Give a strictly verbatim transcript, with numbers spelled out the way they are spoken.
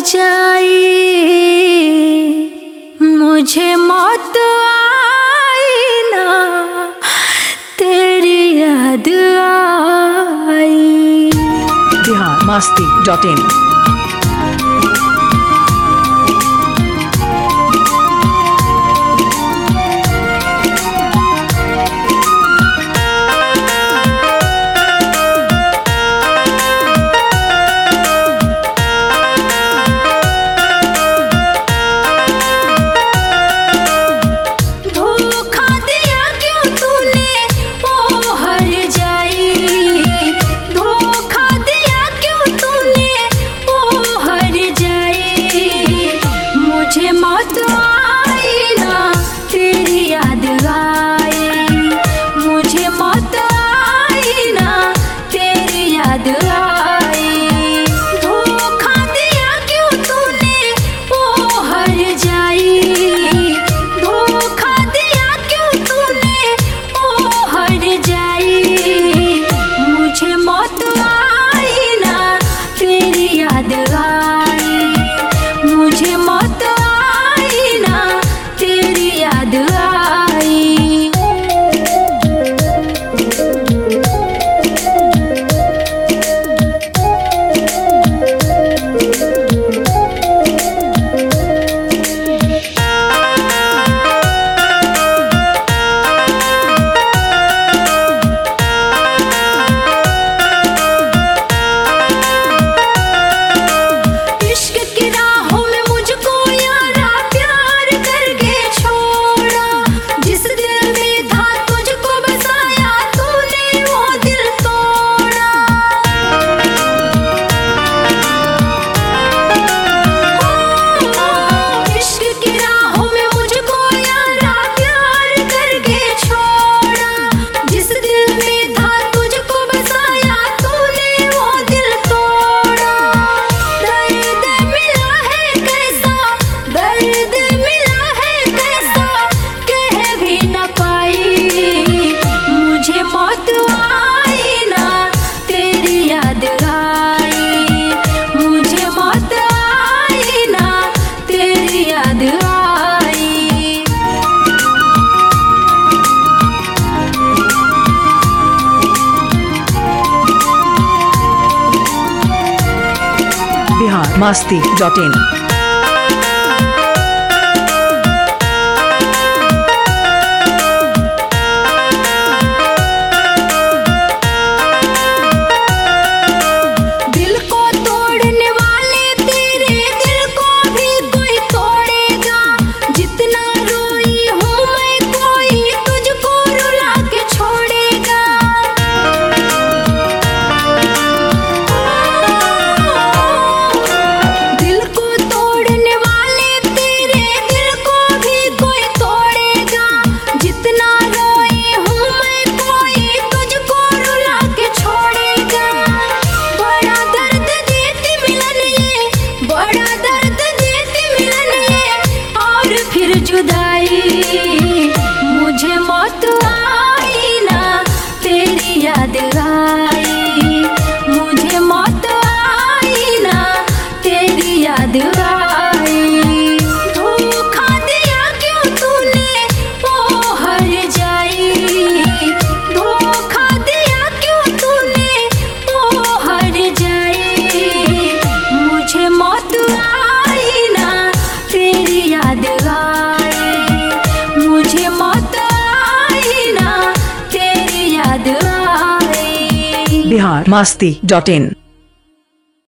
जाई मुझे मौत आई ना तेरी याद आई। Bihar Masti dot in. Bihar Masti dot in. मुझे मौत आई ना तेरी याद आई, मुझे मौत आई ना तेरी याद आई। धोखा दिया क्यों तूने ओ हर जाई, धोखा दिया क्यों तूने ओ हर जाई। मुझे मौत आई ना तेरी याद आई, मुझे मौत आई ना तेरी याद आई। बिहार मस्ती डॉट इन।